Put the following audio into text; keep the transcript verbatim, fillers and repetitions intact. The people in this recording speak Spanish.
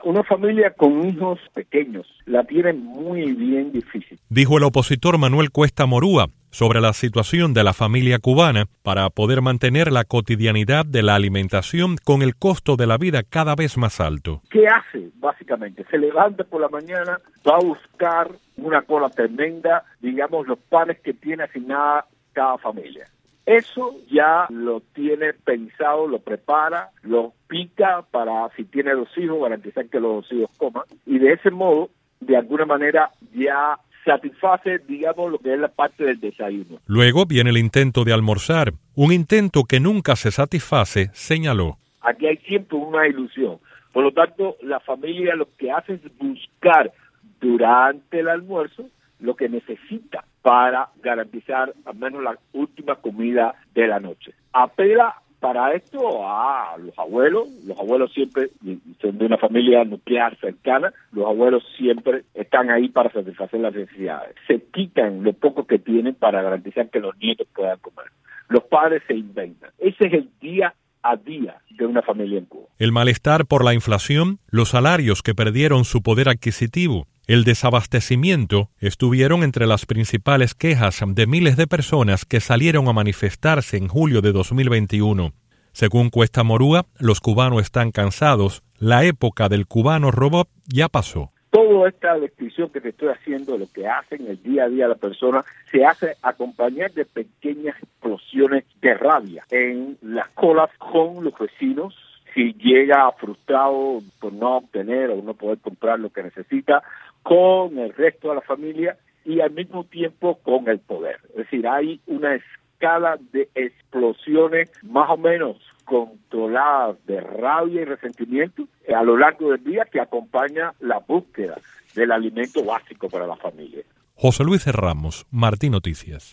Una familia con hijos pequeños la tiene muy bien difícil. Dijo el opositor Manuel Cuesta Morúa sobre la situación de la familia cubana para poder mantener la cotidianidad de la alimentación con el costo de la vida cada vez más alto. ¿Qué hace? Básicamente, se levanta por la mañana, va a buscar una cola tremenda, digamos, los panes que tiene asignada cada familia. Eso ya lo tiene pensado, lo prepara, lo pica para, si tiene dos hijos, garantizar que los dos hijos coman. Y de ese modo, de alguna manera, ya satisface, digamos, lo que es la parte del desayuno. Luego viene el intento de almorzar, un intento que nunca se satisface, señaló. Aquí hay siempre una ilusión. Por lo tanto, la familia lo que hace es buscar durante el almuerzo lo que necesita para garantizar al menos la última comida de la noche. Apela para esto a los abuelos. Los abuelos siempre, son de una familia nuclear cercana, los abuelos siempre están ahí para satisfacer las necesidades. Se quitan lo poco que tienen para garantizar que los nietos puedan comer. Los padres se inventan. Ese es el día a día de una familia en Cuba. El malestar por la inflación, los salarios que perdieron su poder adquisitivo, el desabastecimiento estuvieron entre las principales quejas de miles de personas que salieron a manifestarse en julio de dos mil veintiuno. Según Cuesta Morúa, los cubanos están cansados, la época del cubano robot ya pasó. Toda esta descripción que te estoy haciendo de lo que hacen el día a día la persona se hace acompañar de pequeñas explosiones de rabia en las colas con los vecinos. Si llega frustrado por no obtener o no poder comprar lo que necesita, con el resto de la familia y al mismo tiempo con el poder. Es decir, hay una escala de explosiones más o menos controladas de rabia y resentimiento a lo largo del día que acompaña la búsqueda del alimento básico para la familia. José Luis Ramos, Martín Noticias.